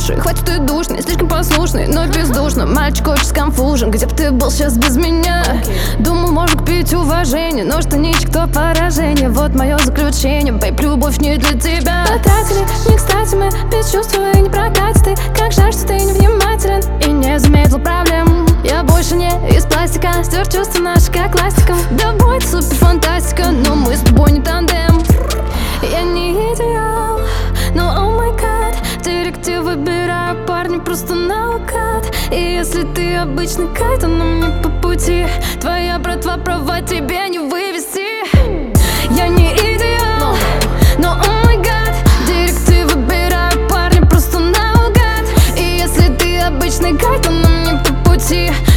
слушай, хватит ты душный, слишком послушный, но бездушно. Мальчик очень сконфужен, где б ты был сейчас без меня? Думал, можно купить уважение, но штаничек то поражение. Вот мое заключение, бейб, любовь не для тебя. Потратили, не кстати мы, без чувства и не прокатит. Ты как жаль, что ты невнимателен и не заметил проблем. Я больше не из пластика, стер чувства наши как ластиком. Да будет супер фантастика, но мы с тобой не тандем. Я не идеал, но о май гад, в директе выбираю парня просто наугад. И если ты обычный кайт, то нам не по пути. Твоя братва права, тебе не вывести. Я не идеал, но о май гад, в директе выбираю парня просто наугад. И если ты обычный кайт, то нам не по пути.